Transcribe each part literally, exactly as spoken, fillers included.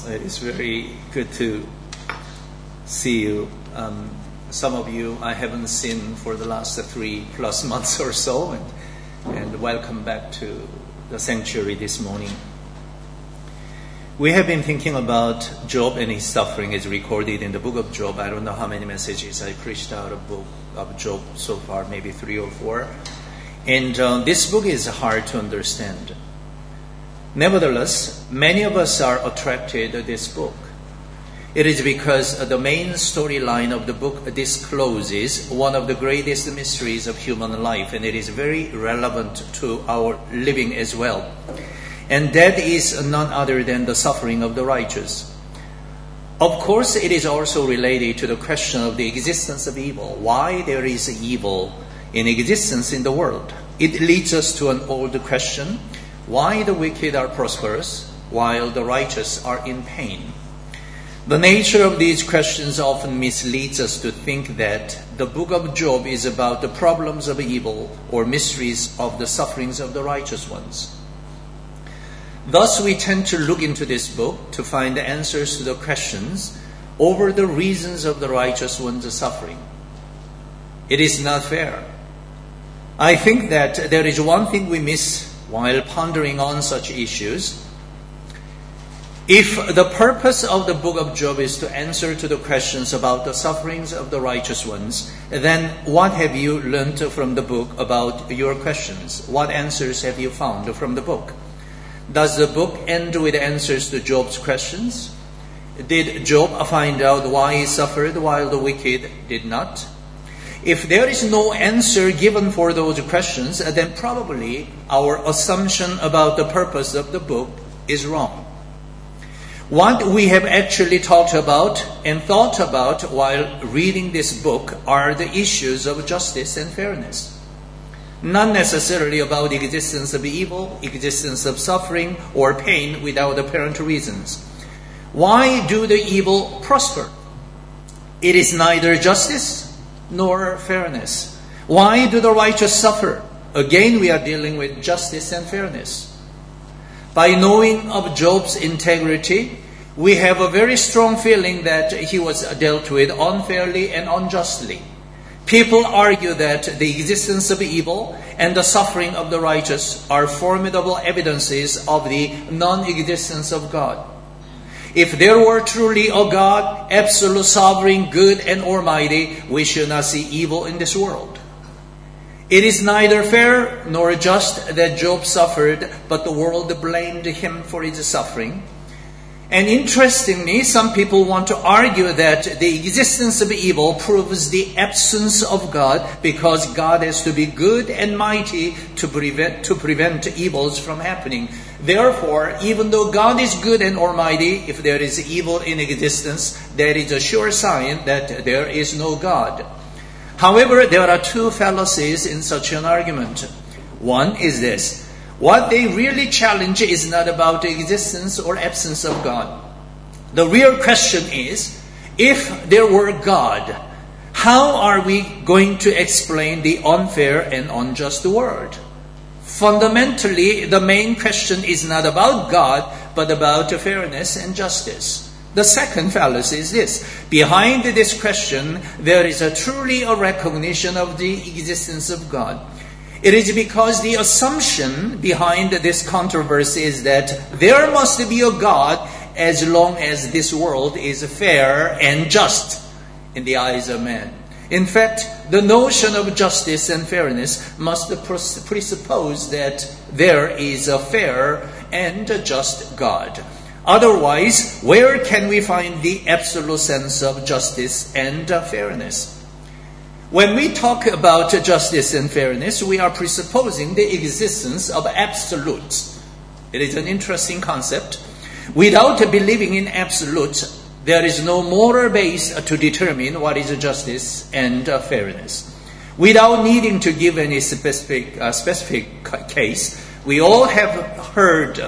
It is very good to see you. Um, some of you I haven't seen for the last three plus months or so, and, and welcome back to the sanctuary this morning. We have been thinking about Job and his suffering as recorded in the book of Job. I don't know how many messages I preached out of book of Job so far, maybe three or four. And uh, this book is hard to understand. Nevertheless, many of us are attracted to this book. It is because the main storyline of the book discloses one of the greatest mysteries of human life, and it is very relevant to our living as well. And that is none other than the suffering of the righteous. Of course, it is also related to the question of the existence of evil. Why there is evil in existence in the world? It leads us to an old question. Why the wicked are prosperous while the righteous are in pain? The nature of these questions often misleads us to think that the book of Job is about the problems of evil or mysteries of the sufferings of the righteous ones. Thus, we tend to look into this book to find the answers to the questions over the reasons of the righteous one's suffering. It is not fair. I think that there is one thing we miss while pondering on such issues. If the purpose of the book of Job is to answer to the questions about the sufferings of the righteous ones, then what have you learned from the book about your questions? What answers have you found from the book? Does the book end with answers to Job's questions? Did Job find out why he suffered while the wicked did not? If there is no answer given for those questions, then probably our assumption about the purpose of the book is wrong. What we have actually talked about and thought about while reading this book are the issues of justice and fairness. Not necessarily about the existence of evil, existence of suffering or pain without apparent reasons. Why do the evil prosper? It is neither justice nor fairness. Why do the righteous suffer? Again, we are dealing with justice and fairness. By knowing of Job's integrity, we have a very strong feeling that he was dealt with unfairly and unjustly. People argue that the existence of evil and the suffering of the righteous are formidable evidences of the non-existence of God. If there were truly a God, absolute, sovereign, good, and almighty, we should not see evil in this world. It is neither fair nor just that Job suffered, but the world blamed him for his suffering. And interestingly, some people want to argue that the existence of evil proves the absence of God because God has to be good and mighty to prevent, to prevent evils from happening. Therefore, even though God is good and almighty, if there is evil in existence, that is a sure sign that there is no God. However, there are two fallacies in such an argument. One is this. What they really challenge is not about the existence or absence of God. The real question is, if there were God, how are we going to explain the unfair and unjust world? Fundamentally, the main question is not about God, but about fairness and justice. The second fallacy is this. Behind this question, there is a truly a recognition of the existence of God. It is because the assumption behind this controversy is that there must be a God as long as this world is fair and just in the eyes of man. In fact, the notion of justice and fairness must presuppose that there is a fair and a just God. Otherwise, where can we find the absolute sense of justice and fairness? When we talk about justice and fairness, we are presupposing the existence of absolutes. It is an interesting concept. Without believing in absolutes, there is no moral base to determine what is justice and fairness. Without needing to give any specific, uh, specific case, we all have heard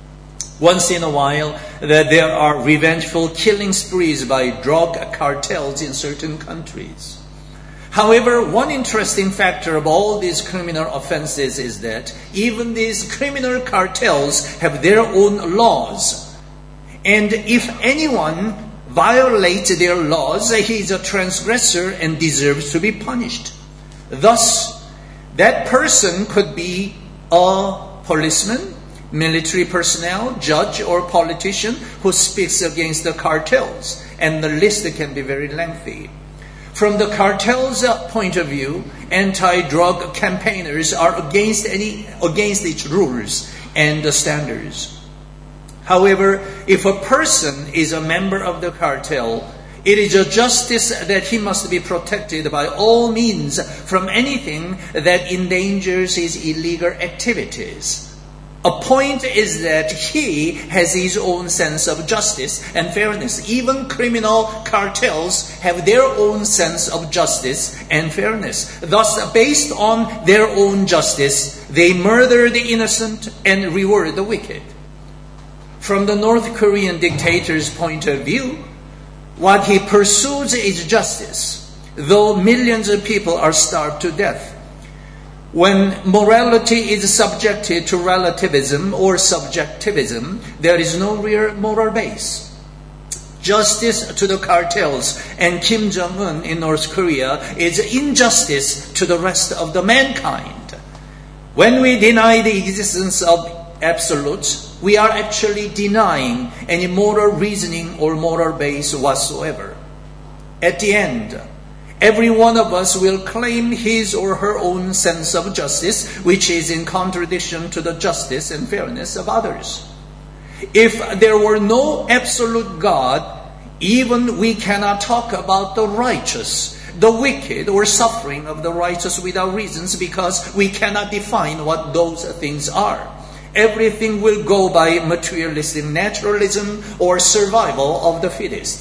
once in a while that there are revengeful killing sprees by drug cartels in certain countries. However, one interesting factor of all these criminal offenses is that even these criminal cartels have their own laws. And if anyone violates their laws, he is a transgressor and deserves to be punished. Thus, that person could be a policeman, military personnel, judge, or politician who speaks against the cartels. And the list can be very lengthy. From the cartel's point of view, anti-drug campaigners are against any against its rules and standards. However, if a person is a member of the cartel, it is a justice that he must be protected by all means from anything that endangers his illegal activities. A point is that he has his own sense of justice and fairness. Even criminal cartels have their own sense of justice and fairness. Thus, based on their own justice, they murder the innocent and reward the wicked. From the North Korean dictator's point of view, what he pursues is justice, though millions of people are starved to death. When morality is subjected to relativism or subjectivism, there is no real moral base. Justice to the cartels and Kim Jong-un in North Korea is injustice to the rest of the mankind. When we deny the existence of absolutes, we are actually denying any moral reasoning or moral base whatsoever. At the end, every one of us will claim his or her own sense of justice, which is in contradiction to the justice and fairness of others. If there were no absolute God, even we cannot talk about the righteous, the wicked, or suffering of the righteous without reasons, because we cannot define what those things are. Everything will go by materialistic naturalism or survival of the fittest.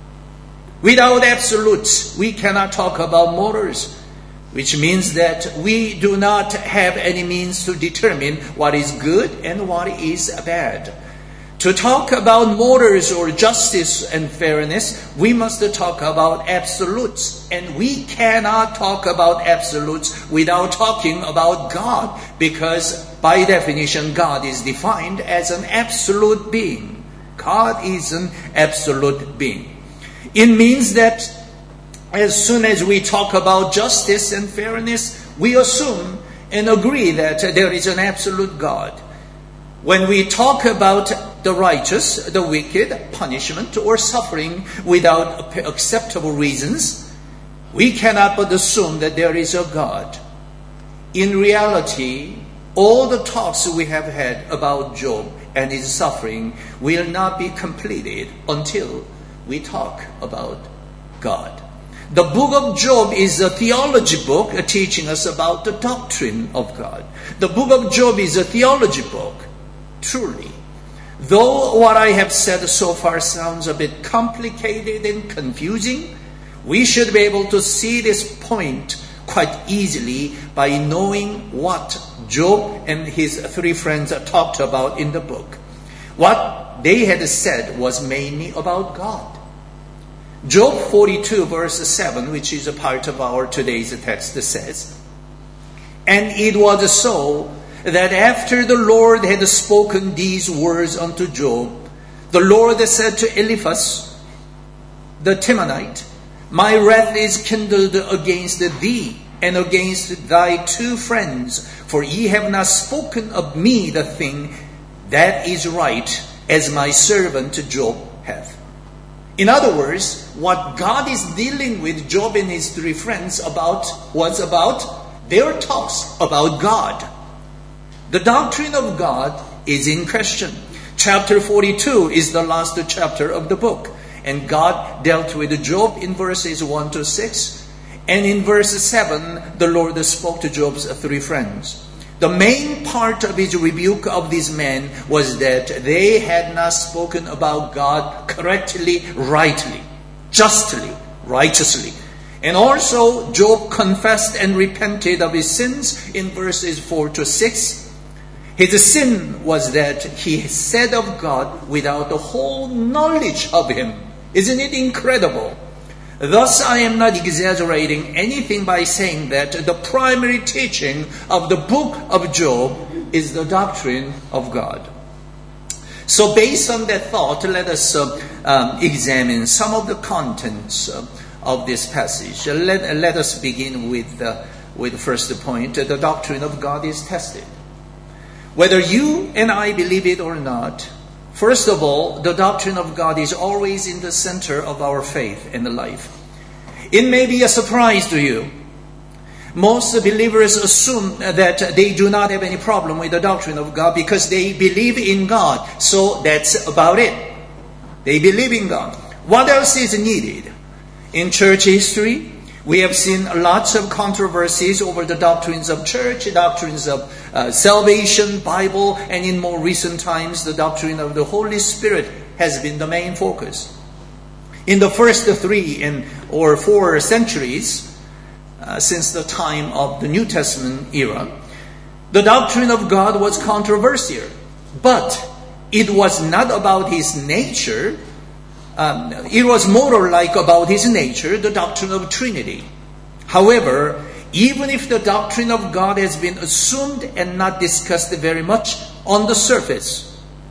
Without absolutes, we cannot talk about morals, which means that we do not have any means to determine what is good and what is bad. To talk about morals or justice and fairness, we must talk about absolutes. And we cannot talk about absolutes without talking about God, because by definition, God is defined as an absolute being. God is an absolute being. It means that as soon as we talk about justice and fairness, we assume and agree that there is an absolute God. When we talk about the righteous, the wicked, punishment, or suffering without acceptable reasons, we cannot but assume that there is a God. In reality, all the talks we have had about Job and his suffering will not be completed until we talk about God. The book of Job is a theology book teaching us about the doctrine of God. The book of Job is a theology book, truly. Though what I have said so far sounds a bit complicated and confusing, we should be able to see this point quite easily by knowing what Job and his three friends talked about in the book. What they had said was mainly about God. Job forty-two verse seven, which is a part of our today's text, says, "And it was so that after the Lord had spoken these words unto Job, the Lord said to Eliphaz the Temanite, My wrath is kindled against thee and against thy two friends, for ye have not spoken of me the thing that is right, as my servant Job hath." In other words, what God is dealing with Job and his three friends about was about their talks about God. The doctrine of God is in question. Chapter forty-two is the last chapter of the book. And God dealt with Job in verses one to six. And in verse seven, the Lord spoke to Job's three friends. The main part of his rebuke of these men was that they had not spoken about God correctly, rightly, justly, righteously. And also, Job confessed and repented of his sins in verses four to six. His sin was that he said of God without the whole knowledge of Him. Isn't it incredible? Thus, I am not exaggerating anything by saying that the primary teaching of the book of Job is the doctrine of God. So based on that thought, let us uh, um, examine some of the contents uh, of this passage. Uh, let, uh, let us begin with, uh, with the first point. Uh, the doctrine of God is tested. Whether you and I believe it or not, first of all, the doctrine of God is always in the center of our faith and life. It may be a surprise to you. Most believers assume that they do not have any problem with the doctrine of God because they believe in God. So that's about it. They believe in God. What else is needed? In church history, we have seen lots of controversies over the doctrines of church, doctrines of uh, salvation, Bible, and in more recent times, the doctrine of the Holy Spirit has been the main focus. In the first three and or four centuries, Uh, since the time of the New Testament era, the doctrine of God was controversial, but it was not about His nature. Um, it was more like about His nature, the doctrine of Trinity. However, even if the doctrine of God has been assumed and not discussed very much on the surface,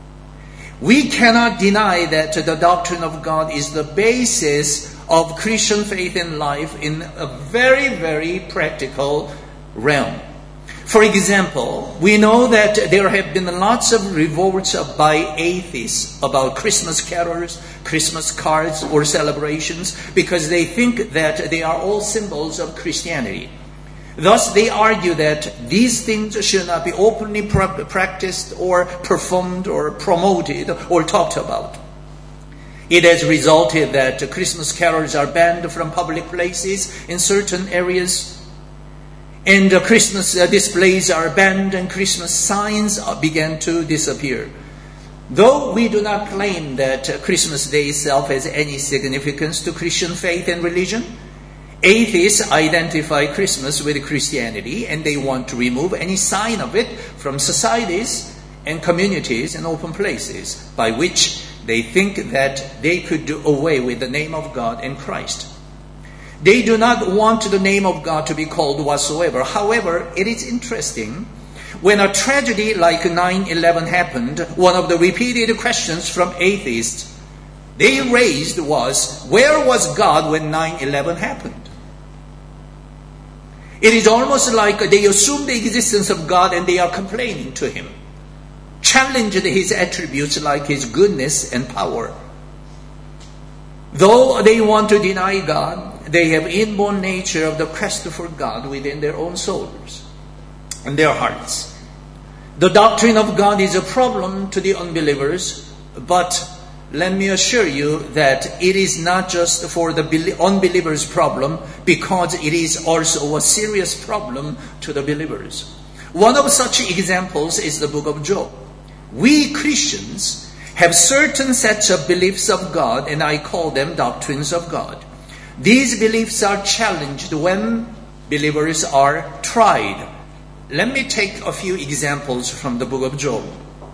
we cannot deny that the doctrine of God is the basis of Christian faith and life in a very, very practical realm. For example, we know that there have been lots of revolts by atheists about Christmas carols, Christmas cards, or celebrations because they think that they are all symbols of Christianity. Thus, they argue that these things should not be openly practiced or performed or promoted or talked about. It has resulted that Christmas carols are banned from public places in certain areas, and Christmas displays are banned, and Christmas signs began to disappear. Though we do not claim that Christmas Day itself has any significance to Christian faith and religion, atheists identify Christmas with Christianity, and they want to remove any sign of it from societies and communities and open places, by which they think that they could do away with the name of God and Christ. They do not want the name of God to be called whatsoever. However, it is interesting, when a tragedy like nine eleven happened, one of the repeated questions from atheists they raised was, where was God when nine eleven happened? It is almost like they assume the existence of God and they are complaining to Him, challenged His attributes like His goodness and power. Though they want to deny God, they have inborn nature of the quest for God within their own souls and their hearts. The doctrine of God is a problem to the unbelievers, but let me assure you that it is not just for the unbelievers' problem, because it is also a serious problem to the believers. One of such examples is the book of Job. We Christians have certain sets of beliefs of God, and I call them doctrines of God. These beliefs are challenged when believers are tried. Let me take a few examples from the book of Job.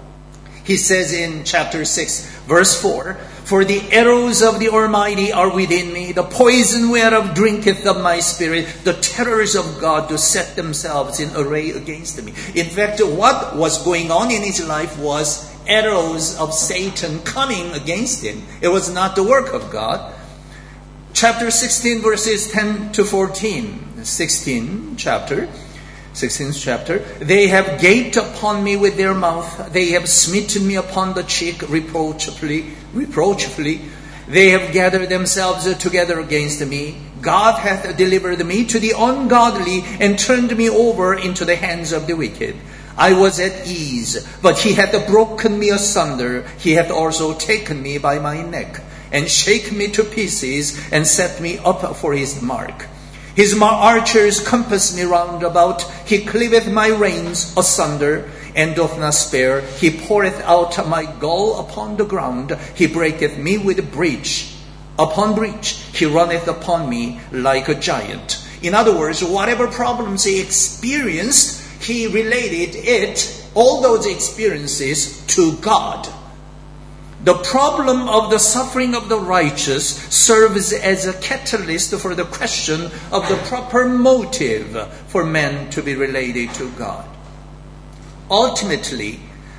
He says in chapter six, verse four, "For the arrows of the Almighty are within me, the poison whereof drinketh of my spirit, the terrors of God do set themselves in array against me." In fact, what was going on in his life was arrows of Satan coming against him. It was not the work of God. Chapter sixteen, verses ten to fourteen. sixteen chapter. sixteenth chapter. "They have gaped upon me with their mouth. They have smitten me upon the cheek reproachfully. reproachfully. They have gathered themselves together against me. God hath delivered me to the ungodly and turned me over into the hands of the wicked. I was at ease, but he hath broken me asunder. He hath also taken me by my neck and shaken me to pieces and set me up for his mark. His archers compass me round about. He cleaveth my reins asunder, and doth not spare. He poureth out my gall upon the ground. He breaketh me with breach upon breach. He runneth upon me like a giant." In other words, whatever problems he experienced, he related it, all those experiences, to God. The problem of the suffering of the righteous serves as a catalyst for the question of the proper motive for men to be related to God. Ultimately,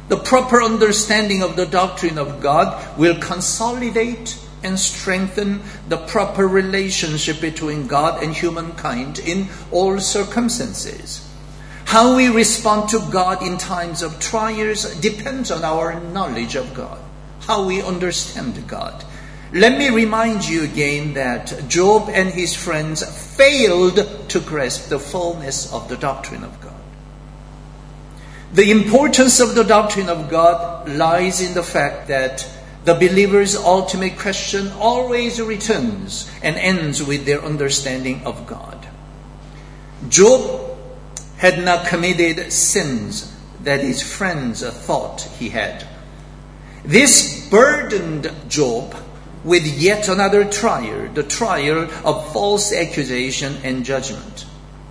The proper understanding of the doctrine of God will consolidate and strengthen the proper relationship between God and humankind in all circumstances. How we respond to God in times of trials depends on our knowledge of God, how we understand God. Let me remind you again that Job and his friends failed to grasp the fullness of the doctrine of God. The importance of the doctrine of God lies in the fact that the believer's ultimate question always returns and ends with their understanding of God. Job had not committed sins that his friends thought he had. This burdened Job with yet another trial, the trial of false accusation and judgment.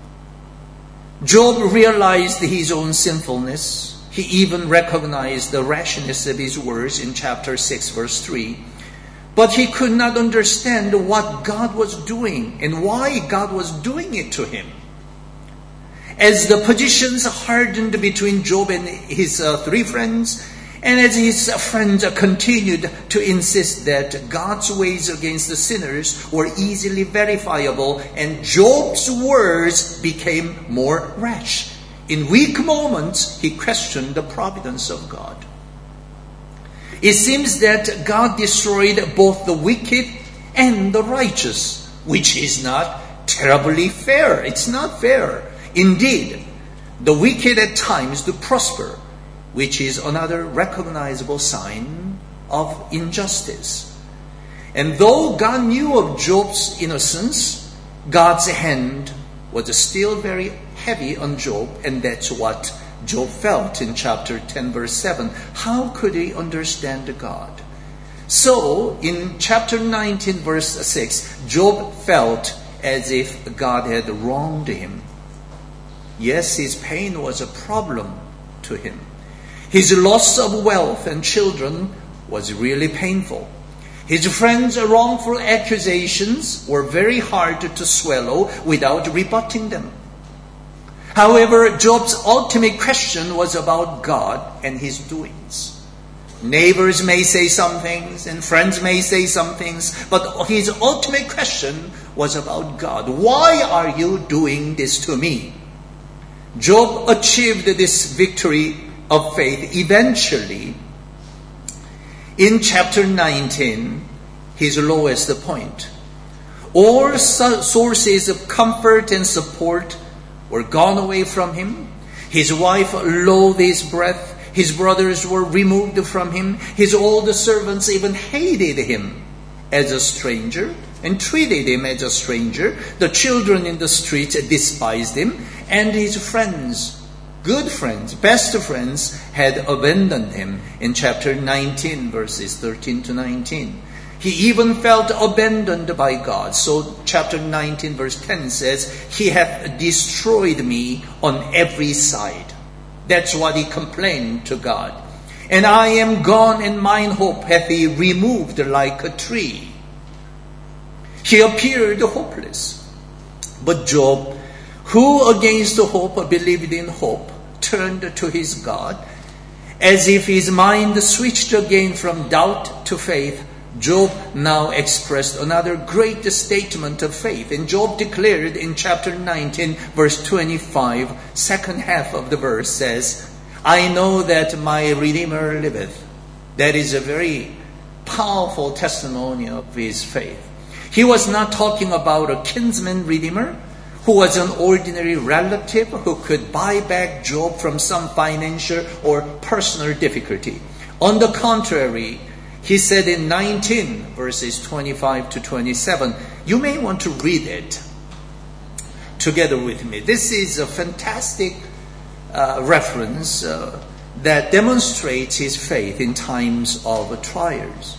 Job realized his own sinfulness. He even recognized the rashness of his words in chapter six, verse three. But he could not understand what God was doing and why God was doing it to him. As the positions hardened between Job and his uh, three friends, and as his friends continued to insist that God's ways against the sinners were easily verifiable, and Job's words became more rash. In weak moments, he questioned the providence of God. It seems that God destroyed both the wicked and the righteous, which is not terribly fair. It's not fair. Indeed, the wicked at times do prosper, which is another recognizable sign of injustice. And though God knew of Job's innocence, God's hand was still very heavy on Job, and that's what Job felt in chapter ten, verse seven. How could he understand God? So, in chapter nineteen, verse six, Job felt as if God had wronged him. Yes, his pain was a problem to him. His loss of wealth and children was really painful. His friends' wrongful accusations were very hard to swallow without rebutting them. However, Job's ultimate question was about God and his doings. Neighbors may say some things and friends may say some things, but his ultimate question was about God. Why are you doing this to me? Job achieved this victory of faith eventually in chapter nineteen, his lowest point. All sources of comfort and support were gone away from him. His wife loathed his breath. His brothers were removed from him. His old servants even hated him as a stranger and treated him as a stranger. The children in the street despised him, and his friends, good friends, best friends, had abandoned him in chapter nineteen, verses thirteen to nineteen. He even felt abandoned by God. So chapter nineteen, verse ten says, "He hath destroyed me on every side." That's what he complained to God. "And I am gone, and mine hope hath he removed like a tree." He appeared hopeless. But Job, who against hope believed in hope, turned to his God. As if his mind switched again from doubt to faith, Job now expressed another great statement of faith. And Job declared in chapter nineteen, verse twenty-five, second half of the verse says, "I know that my Redeemer liveth." That is a very powerful testimony of his faith. He was not talking about a kinsman redeemer who was an ordinary relative who could buy back Job from some financial or personal difficulty. On the contrary, he said in nineteen, verses twenty-five to twenty-seven, you may want to read it together with me. This is a fantastic uh, reference uh, that demonstrates his faith in times of trials.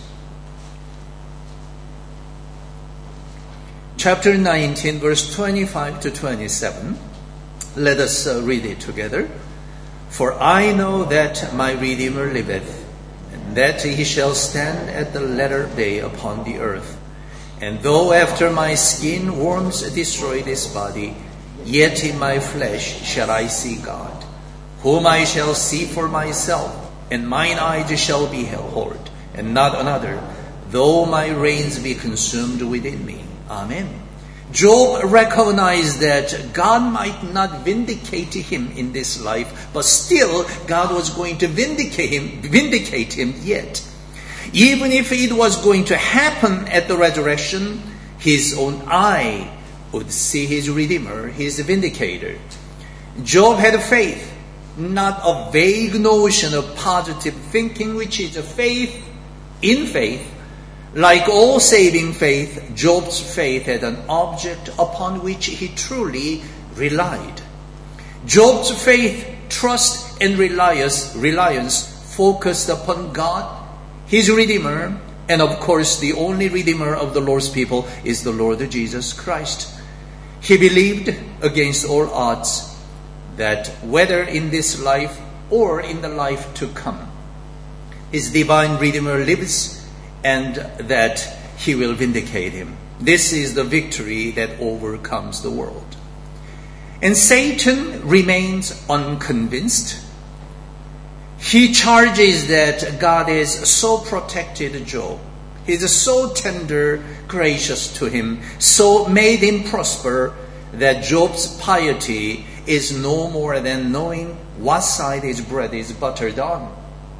Chapter nineteen, verse twenty-five to twenty-seven. Let us uh, read it together. "For I know that my Redeemer liveth, and that he shall stand at the latter day upon the earth. And though after my skin worms destroy this body, yet in my flesh shall I see God, whom I shall see for myself, and mine eyes shall behold, and not another, though my reins be consumed within me. Amen. Job recognized that God might not vindicate him in this life, but still God was going to vindicate him, vindicate him yet. Even if it was going to happen at the resurrection, his own eye would see his Redeemer, his Vindicator. Job had faith, not a vague notion of positive thinking, which is a faith in faith. Like all saving faith, Job's faith had an object upon which he truly relied. Job's faith, trust, and reliance, reliance focused upon God, his Redeemer, and of course the only Redeemer of the Lord's people is the Lord Jesus Christ. He believed against all odds that whether in this life or in the life to come, his divine Redeemer lives, and that he will vindicate him. This is the victory that overcomes the world. And Satan remains unconvinced. He charges that God has so protected Job. He is so tender, gracious to him, so made him prosper, that Job's piety is no more than knowing what side his bread is buttered on.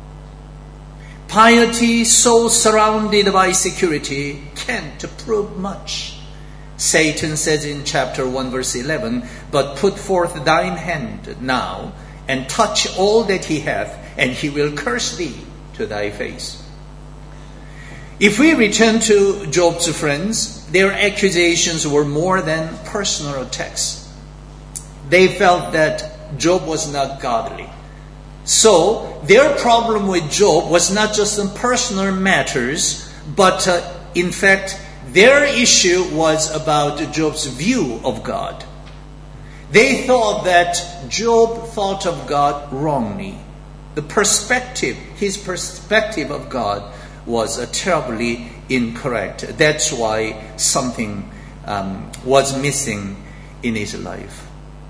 Piety so surrounded by security can't prove much. Satan says in chapter one verse eleven, "But put forth thine hand now, and touch all that he hath, and he will curse thee to thy face." If we return to Job's friends, their accusations were more than personal attacks. They felt that Job was not godly. So, their problem with Job was not just some personal matters, but uh, in fact, their issue was about Job's view of God. They thought that Job thought of God wrongly. The perspective, his perspective of God was uh, terribly incorrect. That's why something um, was missing in his life.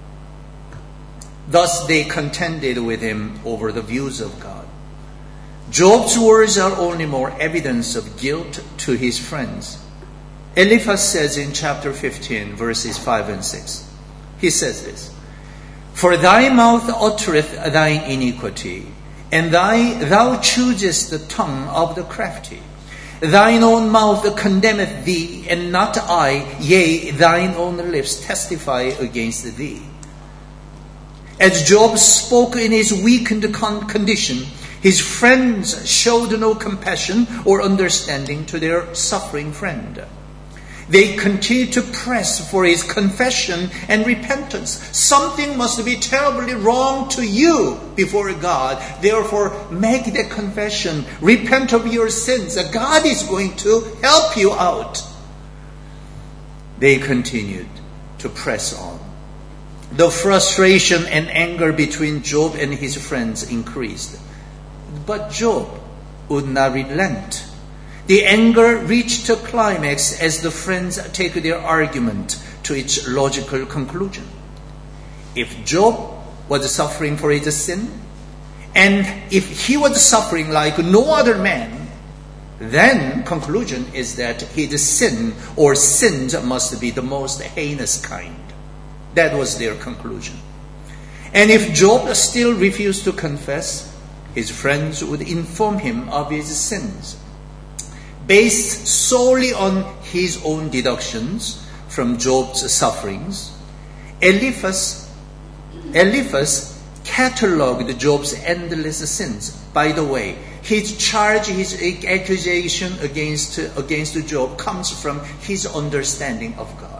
Thus they contended with him over the views of God. Job's words are only more evidence of guilt to his friends. Eliphaz says in chapter fifteen, verses five and six, he says this, "For thy mouth uttereth thine iniquity, and thy, thou choosest the tongue of the crafty. Thine own mouth condemneth thee, and not I, yea, thine own lips testify against thee." As Job spoke in his weakened condition, his friends showed no compassion or understanding to their suffering friend. They continued to press for his confession and repentance. Something must be terribly wrong to you before God. Therefore, make the confession. Repent of your sins. God is going to help you out. They continued to press on. The frustration and anger between Job and his friends increased. But Job would not relent. The anger reached a climax as the friends take their argument to its logical conclusion. If Job was suffering for his sin, and if he was suffering like no other man, then conclusion is that his sin or sins must be the most heinous kind. That was their conclusion. And if Job still refused to confess, his friends would inform him of his sins. Based solely on his own deductions from Job's sufferings, Eliphaz, Eliphaz cataloged Job's endless sins. By the way, his charge, his accusation against, against Job comes from his understanding of God.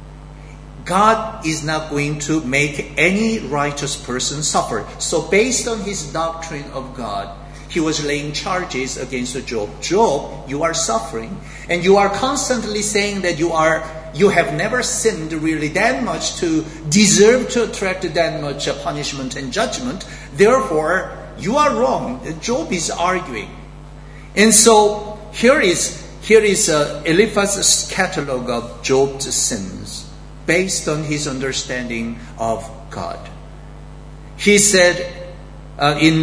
God is not going to make any righteous person suffer. So based on his doctrine of God, he was laying charges against Job. Job, you are suffering, and you are constantly saying that you are you have never sinned really that much to deserve to attract that much punishment and judgment. Therefore, you are wrong. Job is arguing. And so here is here is uh, Eliphaz's catalog of Job's sins based on his understanding of God. He said uh, in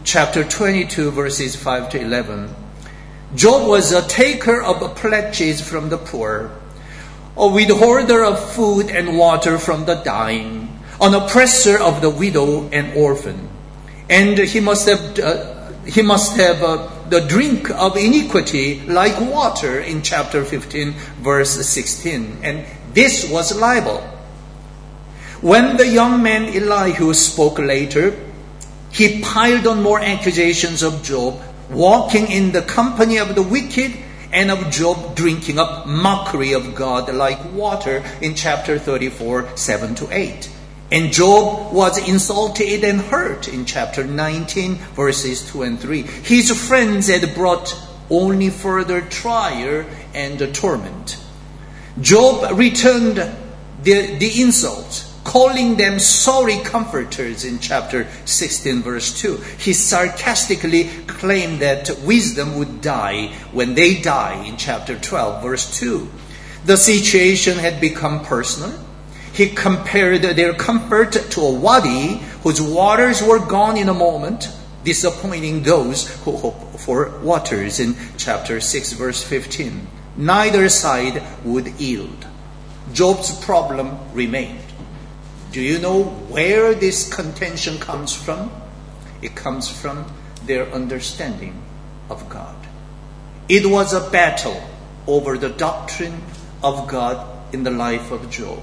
chapter twenty-two, verses five to eleven. Job was a taker of pledges from the poor, a withholder of food and water from the dying, an oppressor of the widow and orphan. And he must have uh, he must have uh, the drink of iniquity like water in chapter fifteen, verse sixteen. And this was libel. When the young man Elihu spoke later, he piled on more accusations of Job, walking in the company of the wicked, and of Job drinking up mockery of God like water in chapter thirty-four, seven to eight. And Job was insulted and hurt in chapter nineteen, verses two and three. His friends had brought only further trial and torment. Job returned the, the insult, calling them sorry comforters in chapter sixteen, verse two. He sarcastically claimed that wisdom would die when they die in chapter twelve, verse two. The situation had become personal. He compared their comfort to a wadi whose waters were gone in a moment, disappointing those who hope for waters in chapter six, verse fifteen. Neither side would yield. Job's problem remained. Do you know where this contention comes from? It comes from their understanding of God. It was a battle over the doctrine of God in the life of Job.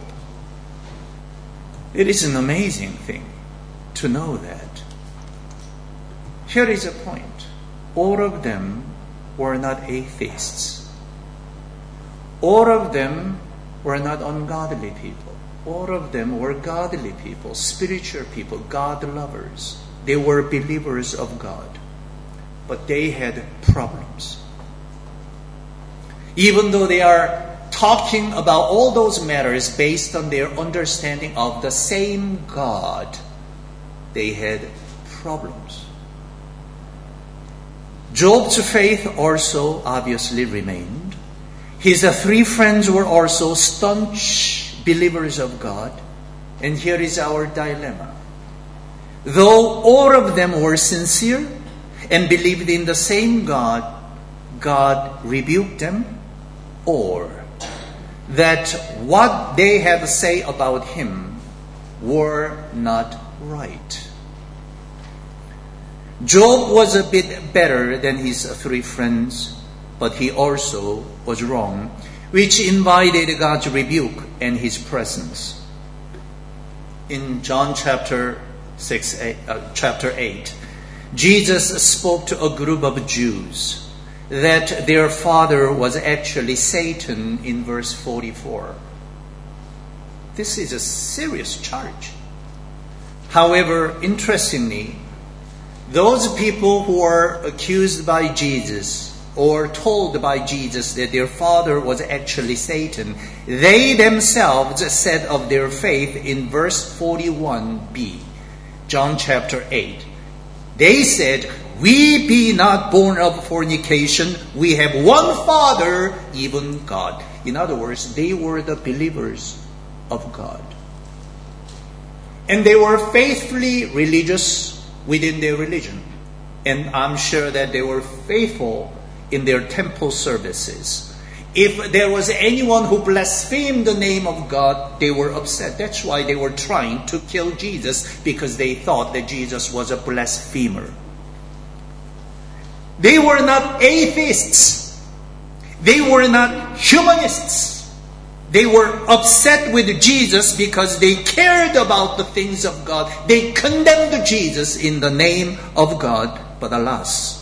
It is an amazing thing to know that. Here is a point. All of them were not atheists. All of them were not ungodly people. All of them were godly people, spiritual people, God lovers. They were believers of God. But they had problems. Even though they are talking about all those matters based on their understanding of the same God, they had problems. Job's faith also obviously remained. His three friends were also staunch believers of God. And here is our dilemma. Though all of them were sincere and believed in the same God, God rebuked them, or that what they had to say about him were not right. Job was a bit better than his three friends, but he also was wrong, which invited God's rebuke and his presence. In John chapter six, eight, uh, chapter eight, Jesus spoke to a group of Jews that their father was actually Satan in verse forty-four. This is a serious charge. However, interestingly, those people who are accused by Jesus or told by Jesus that their father was actually Satan, they themselves said of their faith in verse forty-one b, John chapter eight. They said, "We be not born of fornication. We have one Father, even God." In other words, they were the believers of God. And they were faithfully religious within their religion. And I'm sure that they were faithful in their temple services. If there was anyone who blasphemed the name of God, they were upset. That's why they were trying to kill Jesus, because they thought that Jesus was a blasphemer. They were not atheists. They were not humanists. They were upset with Jesus because they cared about the things of God. They condemned Jesus in the name of God, but alas,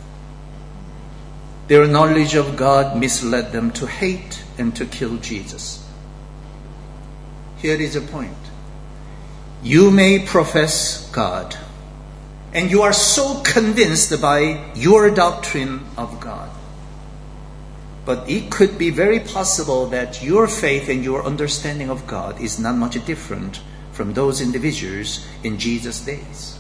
their knowledge of God misled them to hate and to kill Jesus. Here is a point. You may profess God, and you are so convinced by your doctrine of God. But it could be very possible that your faith and your understanding of God is not much different from those individuals in Jesus' days.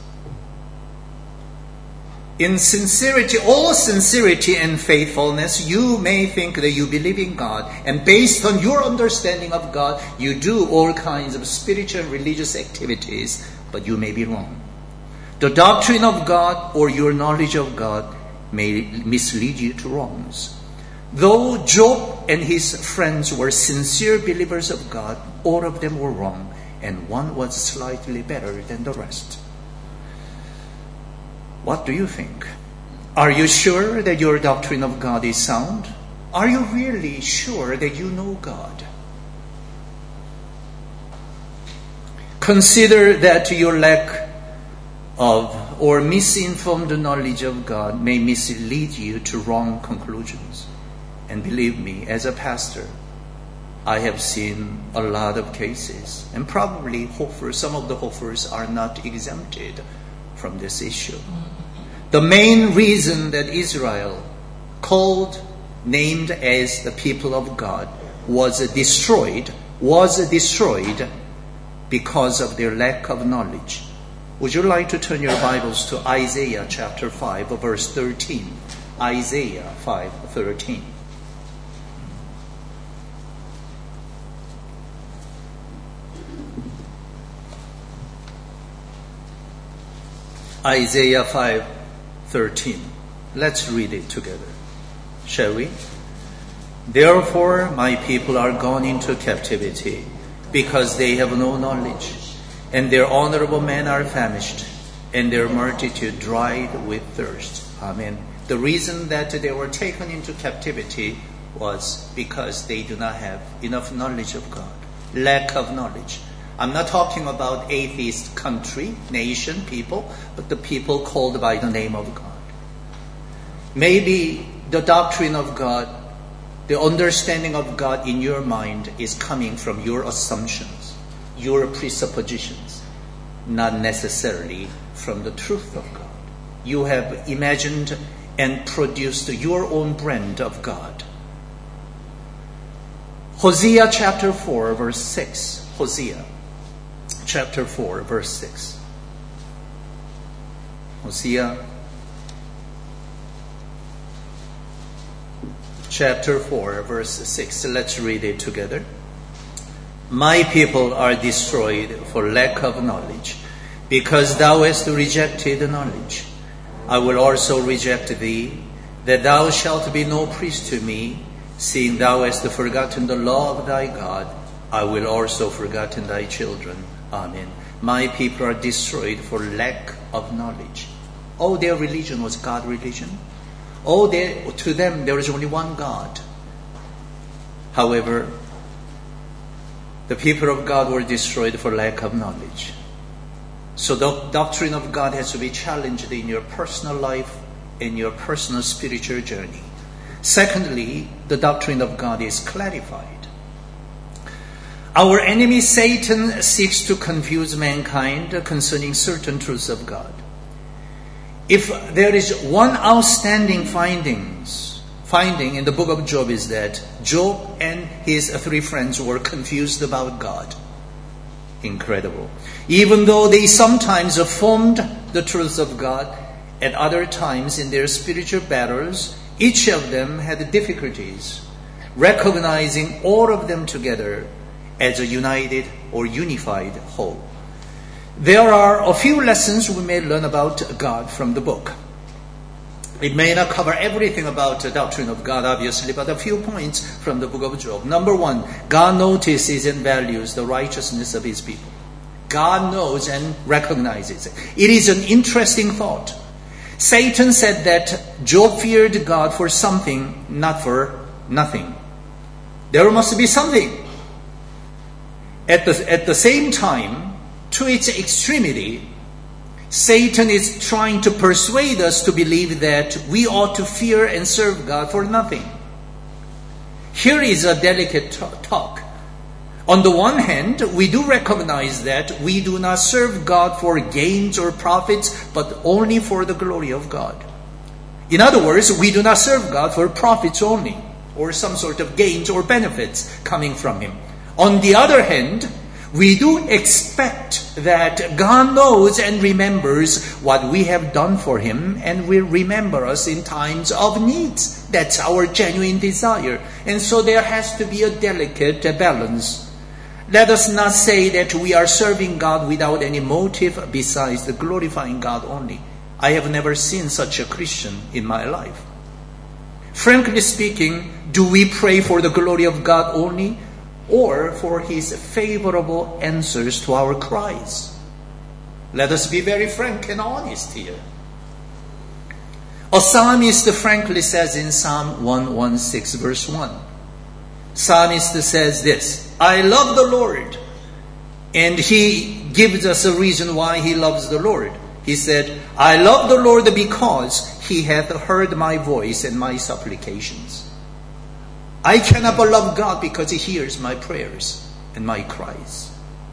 In sincerity, all sincerity and faithfulness, you may think that you believe in God, and based on your understanding of God, you do all kinds of spiritual and religious activities, but you may be wrong. The doctrine of God or your knowledge of God may mislead you to wrongs. Though Job and his friends were sincere believers of God, all of them were wrong, and one was slightly better than the rest. What do you think? Are you sure that your doctrine of God is sound? Are you really sure that you know God? Consider that your lack of or misinformed knowledge of God may mislead you to wrong conclusions. And believe me, as a pastor, I have seen a lot of cases, and probably Hofers, some of the Hofers are not exempted from this issue. The main reason that Israel, called, named as the people of God, was destroyed, was destroyed because of their lack of knowledge. Would you like to turn your Bibles to Isaiah chapter five, verse thirteen? Isaiah five, thirteen. Isaiah five, thirteen. Let's read it together, shall we? Therefore my people are gone into captivity, because they have no knowledge, and their honorable men are famished, and their multitude dried with thirst. Amen. The reason that they were taken into captivity was because they do not have enough knowledge of God. Lack of knowledge. I'm not talking about atheist country, nation, people, but the people called by the name of God. Maybe the doctrine of God, the understanding of God in your mind is coming from your assumptions, your presuppositions, not necessarily from the truth of God. You have imagined and produced your own brand of God. Hosea chapter four, verse six. Hosea chapter four, verse six. Hosea chapter four, verse six. Let's read it together. My people are destroyed for lack of knowledge, because thou hast rejected knowledge. I will also reject thee, that thou shalt be no priest to me, seeing thou hast forgotten the law of thy God. I will also forgotten thy children. Amen. My people are destroyed for lack of knowledge. Oh, their religion was God religion. Oh, they, to them there is only one God. However, the people of God were destroyed for lack of knowledge. So the doctrine of God has to be challenged in your personal life, in your personal spiritual journey. Secondly, the doctrine of God is clarified. Our enemy Satan seeks to confuse mankind concerning certain truths of God. If there is one outstanding findings, finding in the book of Job is that Job and his three friends were confused about God. Incredible. Even though they sometimes affirmed the truths of God, at other times in their spiritual battles, each of them had difficulties recognizing all of them together as a united or unified whole. There are a few lessons we may learn about God from the book. It may not cover everything about the doctrine of God, obviously, but a few points from the book of Job. Number one, God notices and values the righteousness of his people. God knows and recognizes it. It is an interesting thought. Satan said that Job feared God for something, not for nothing. There must be something. At the, at the same time, to its extremity, Satan is trying to persuade us to believe that we ought to fear and serve God for nothing. Here is a delicate talk. On the one hand, we do recognize that we do not serve God for gains or profits, but only for the glory of God. In other words, we do not serve God for profits only, or some sort of gains or benefits coming from him. On the other hand, we do expect that God knows and remembers what we have done for him and will remember us in times of needs. That's our genuine desire. And so there has to be a delicate balance. Let us not say that we are serving God without any motive besides the glorifying God only. I have never seen such a Christian in my life. Frankly speaking, do we pray for the glory of God only, or for His favorable answers to our cries? Let us be very frank and honest here. A psalmist frankly says in Psalm one sixteen verse one, psalmist says this, I love the Lord. And he gives us a reason why he loves the Lord. He said, I love the Lord because He hath heard my voice and my supplications. I cannot but love God because He hears my prayers and my cries.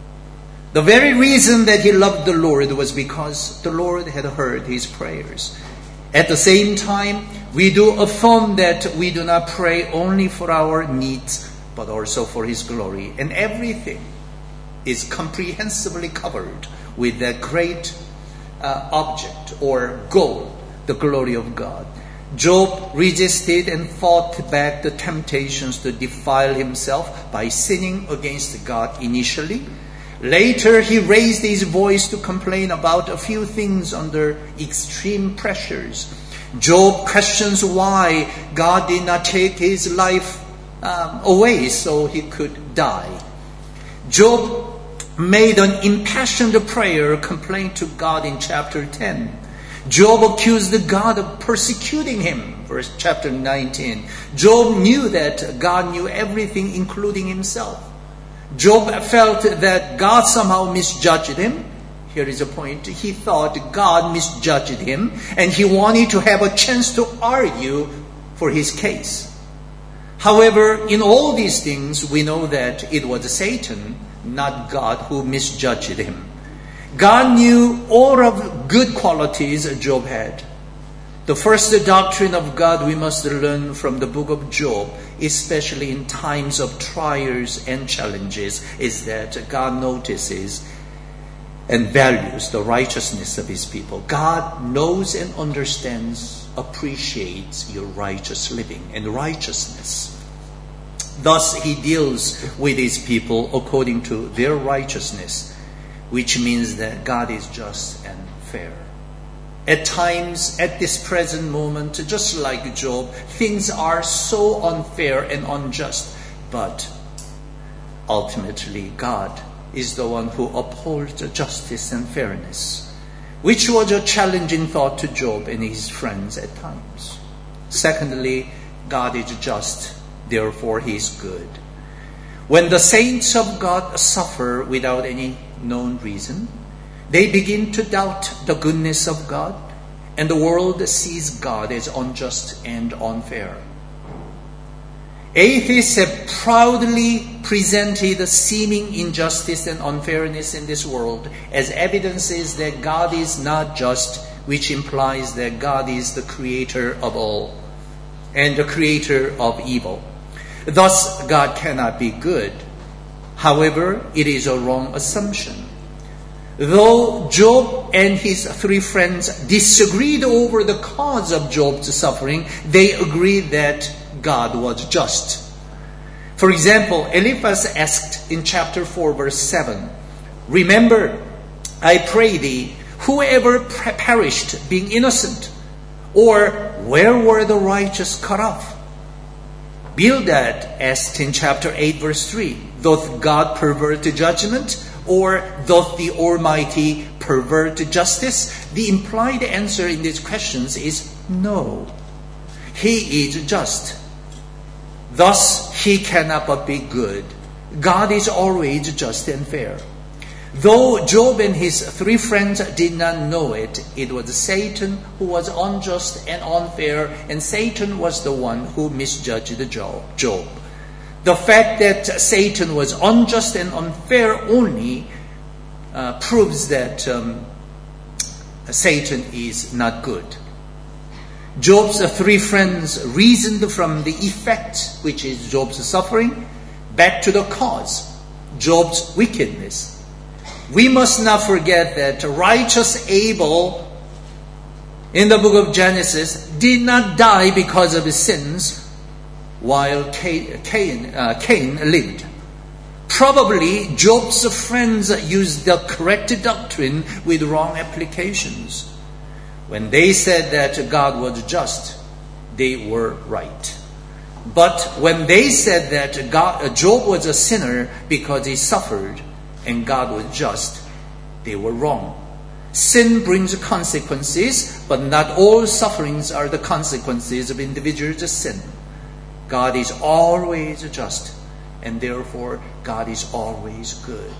The very reason that he loved the Lord was because the Lord had heard his prayers. At the same time, we do affirm that we do not pray only for our needs, but also for His glory. And everything is comprehensively covered with that great uh, object or goal, the glory of God. Job resisted and fought back the temptations to defile himself by sinning against God initially. Later, he raised his voice to complain about a few things under extreme pressures. Job questions why God did not take his life um, away so he could die. Job made an impassioned prayer complaint to God in chapter ten. Job accused God of persecuting him, verse chapter nineteen. Job knew that God knew everything, including himself. Job felt that God somehow misjudged him. Here is a point. He thought God misjudged him, and he wanted to have a chance to argue for his case. However, in all these things, we know that it was Satan, not God, who misjudged him. God knew all of good qualities Job had. The first doctrine of God we must learn from the book of Job, especially in times of trials and challenges, is that God notices and values the righteousness of His people. God knows and understands, appreciates your righteous living and righteousness. Thus, He deals with His people according to their righteousness, which means that God is just and fair. At times, at this present moment, just like Job, things are so unfair and unjust. But ultimately, God is the one who upholds justice and fairness, which was a challenging thought to Job and his friends at times. Secondly, God is just, therefore He is good. When the saints of God suffer without any known reason, they begin to doubt the goodness of God, and the world sees God as unjust and unfair. Atheists have proudly presented the seeming injustice and unfairness in this world as evidences that God is not just, which implies that God is the creator of all and the creator of evil. Thus, God cannot be good. However, it is a wrong assumption. Though Job and his three friends disagreed over the cause of Job's suffering, they agreed that God was just. For example, Eliphaz asked in chapter four, verse seven, Remember, I pray thee, whoever perished being innocent, or where were the righteous cut off? Bildad asked in chapter eight, verse three, Doth God pervert judgment? Or doth the Almighty pervert justice? The implied answer in these questions is no. He is just. Thus, He cannot but be good. God is always just and fair. Though Job and his three friends did not know it, it was Satan who was unjust and unfair, and Satan was the one who misjudged Job. The fact that Satan was unjust and unfair only uh, proves that um, Satan is not good. Job's three friends reasoned from the effect, which is Job's suffering, back to the cause, Job's wickedness. We must not forget that righteous Abel in the book of Genesis did not die because of his sins, while Cain, Cain, uh, Cain lived. Probably Job's friends used the correct doctrine with wrong applications. When they said that God was just, they were right. But when they said that God, Job was a sinner because he suffered and God was just, they were wrong. Sin brings consequences, but not all sufferings are the consequences of individuals' sin. God is always just, and therefore God is always good.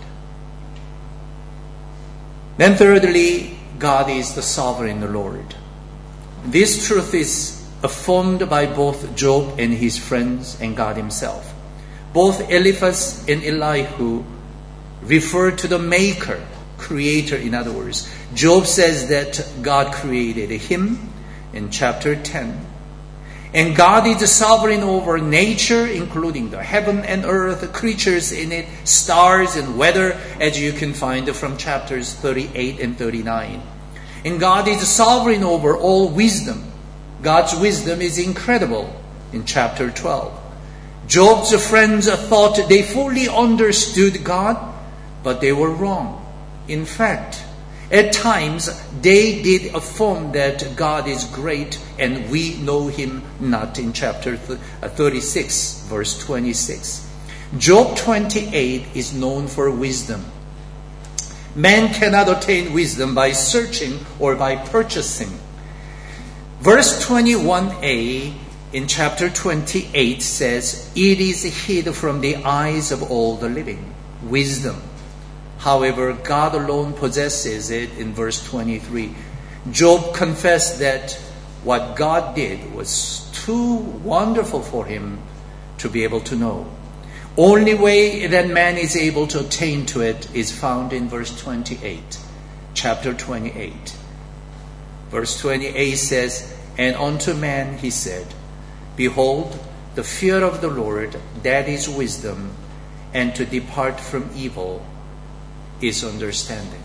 Then thirdly, God is the sovereign Lord. This truth is affirmed by both Job and his friends and God himself. Both Eliphaz and Elihu refer to the Maker, Creator, in other words. Job says that God created him in chapter ten. And God is sovereign over nature, including the heaven and earth, the creatures in it, stars and weather, as you can find from chapters thirty-eight and thirty-nine. And God is sovereign over all wisdom. God's wisdom is incredible in chapter twelve. Job's friends thought they fully understood God, but they were wrong. In fact, at times they did affirm that God is great and we know him not, in chapter thirty-six, verse twenty-six. Job twenty-eight is known for wisdom. Man cannot attain wisdom by searching or by purchasing. Verse twenty-one a in chapter twenty-eight says, "It is hid from the eyes of all the living." Wisdom. However, God alone possesses it in verse twenty-three. Job confessed that what God did was too wonderful for him to be able to know. Only way that man is able to attain to it is found in verse twenty-eight, chapter twenty-eight. Verse twenty-eight says, "And unto man he said, Behold, the fear of the Lord, that is wisdom, and to depart from evil is understanding."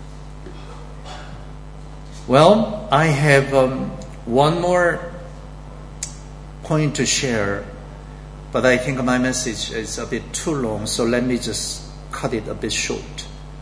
Well, I have um, one more point to share, but I think my message is a bit too long, so let me just cut it a bit short.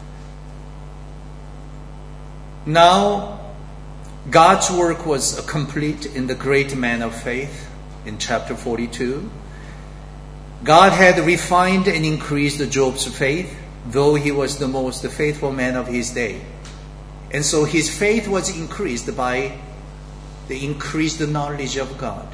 Now, God's work was complete in the great man of faith in chapter forty-two. God had refined and increased Job's faith, though he was the most faithful man of his day. And so his faith was increased by the increased knowledge of God.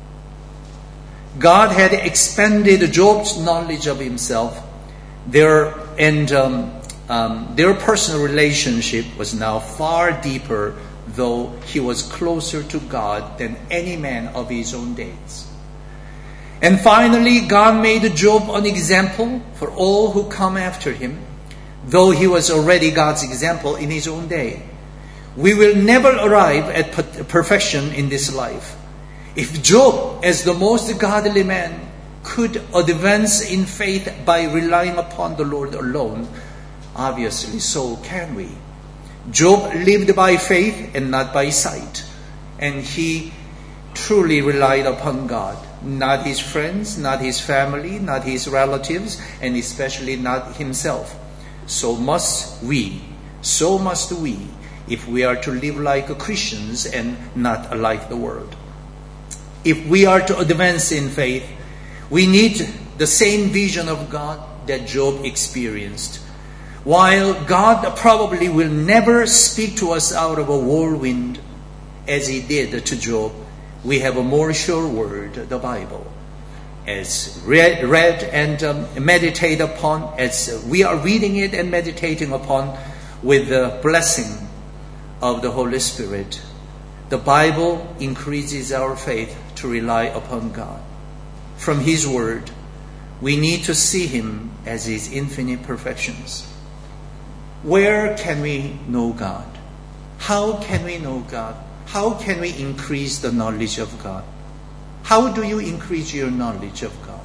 God had expanded Job's knowledge of himself. Their, and um, um, their personal relationship was now far deeper, though he was closer to God than any man of his own days. And finally, God made Job an example for all who come after him, though he was already God's example in his own day. We will never arrive at perfection in this life. If Job, as the most godly man, could advance in faith by relying upon the Lord alone, obviously so can we. Job lived by faith and not by sight, and he truly relied upon God. Not his friends, not his family, not his relatives, and especially not himself. So must we, so must we, if we are to live like Christians and not like the world. If we are to advance in faith, we need the same vision of God that Job experienced. While God probably will never speak to us out of a whirlwind as he did to Job, we have a more sure word, the Bible. As read, read and um, meditate upon, as we are reading it and meditating upon with the blessing of the Holy Spirit, the Bible increases our faith to rely upon God. From his word, we need to see him as his infinite perfections. Where can we know God? How can we know God? How can we increase the knowledge of God? How do you increase your knowledge of God?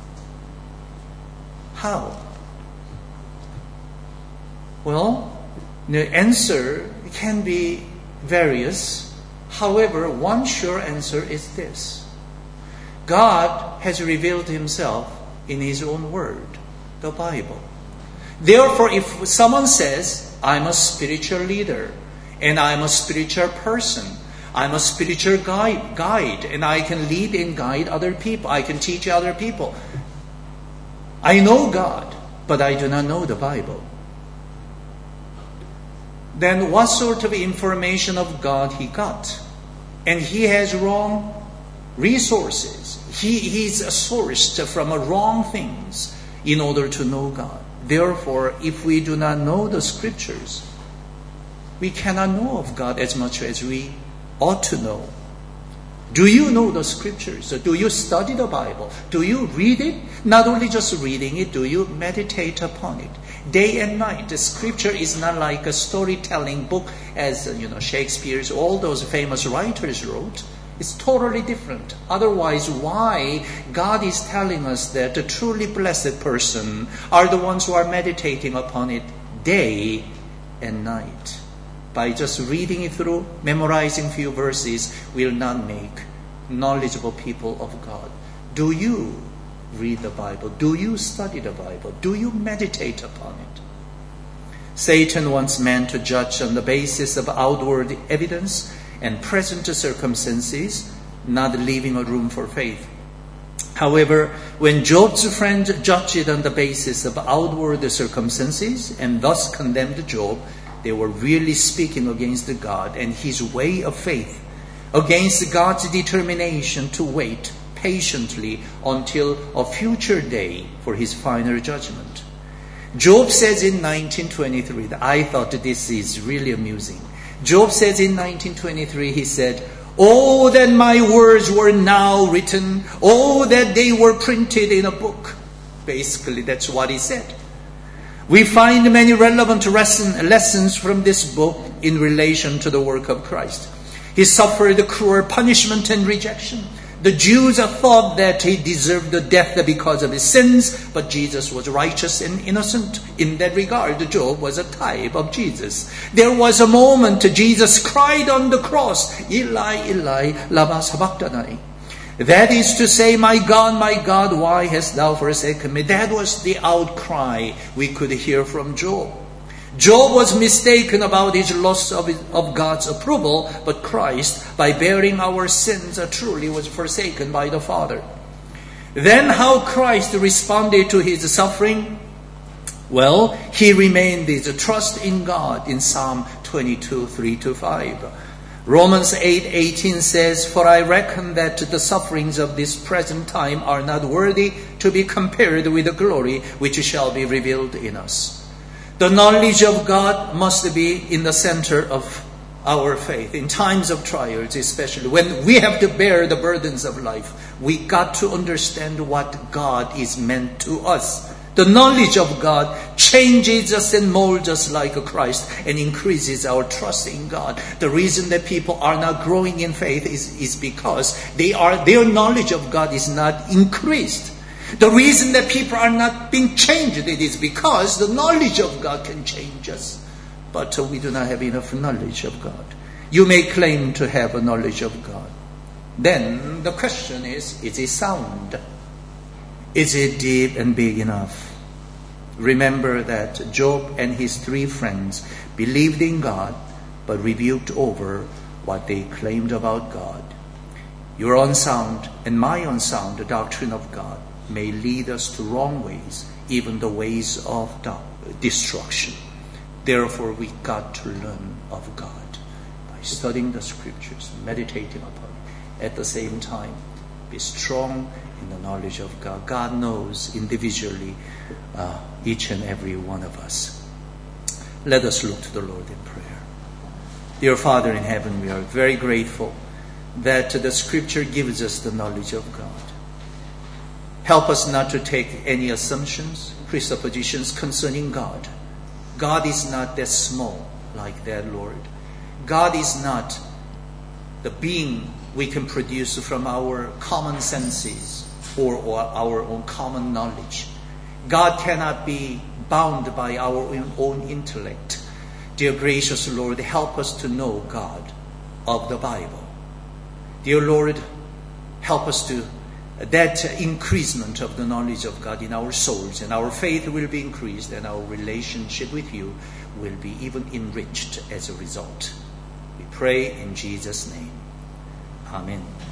How? Well, the answer can be various. However, one sure answer is this. God has revealed himself in his own word, the Bible. Therefore, if someone says, I'm a spiritual leader, and I'm a spiritual person, I'm a spiritual guide, guide, and I can lead and guide other people, I can teach other people. I know God, but I do not know the Bible. Then what sort of information of God he got? And he has wrong resources. He, he's sourced from wrong things in order to know God. Therefore, if we do not know the Scriptures, we cannot know of God as much as we ought to know. Do you know the Scriptures? Do you study the Bible? Do you read it? Not only just reading it, do you meditate upon it? Day and night. The Scripture is not like a storytelling book as, you know, Shakespeare's, all those famous writers wrote. It's totally different. Otherwise, why God is telling us that the truly blessed person are the ones who are meditating upon it day and night? By just reading it through, memorizing few verses, will not make knowledgeable people of God. Do you read the Bible? Do you study the Bible? Do you meditate upon it? Satan wants man to judge on the basis of outward evidence and present circumstances, not leaving a room for faith. However, when Job's friend judged on the basis of outward circumstances and thus condemned Job, they were really speaking against God and his way of faith, against God's determination to wait patiently until a future day for his final judgment. Job says in nineteen twenty-three, that I thought this is really amusing. Job says in nineteen twenty-three, he said, "Oh, that my words were now written. Oh, that they were printed in a book." Basically, that's what he said. We find many relevant lesson, lessons from this book in relation to the work of Christ. He suffered cruel punishment and rejection. The Jews thought that he deserved the death because of his sins, but Jesus was righteous and innocent. In that regard, Job was a type of Jesus. There was a moment Jesus cried on the cross, "Eli, Eli, lama sabachthani." That is to say, "My God, my God, why hast thou forsaken me?" That was the outcry we could hear from Job. Job was mistaken about his loss of, of God's approval, but Christ, by bearing our sins, truly was forsaken by the Father. Then how Christ responded to his suffering? Well, he remained his trust in God in Psalm twenty-two, three to five. Romans eight eighteen says, "For I reckon that the sufferings of this present time are not worthy to be compared with the glory which shall be revealed in us." The knowledge of God must be in the center of our faith. In times of trials, especially when we have to bear the burdens of life, we got to understand what God is meant to us. The knowledge of God changes us and molds us like Christ and increases our trust in God. The reason that people are not growing in faith is, is because they are, their knowledge of God is not increased. The reason that people are not being changed, it is because the knowledge of God can change us. But we do not have enough knowledge of God. You may claim to have a knowledge of God. Then the question is, is it sound? Is it deep and big enough? Remember that Job and his three friends believed in God, but rebuked over what they claimed about God. Your unsound and my unsound doctrine of God may lead us to wrong ways, even the ways of destruction. Therefore, we got to learn of God by studying the Scriptures, meditating upon it. At the same time, be strong in the knowledge of God. God knows individually uh, each and every one of us. Let us look to the Lord in prayer. Dear Father in heaven, we are very grateful that the Scripture gives us the knowledge of God. Help us not to take any assumptions, presuppositions concerning God. God is not that small like that, Lord. God is not the being we can produce from our common senses or, or our own common knowledge. God cannot be bound by our own intellect. Dear gracious Lord, help us to know God of the Bible. Dear Lord, help us to that increasement of the knowledge of God in our souls, and our faith will be increased, and our relationship with you will be even enriched as a result. We pray in Jesus' name. Amen.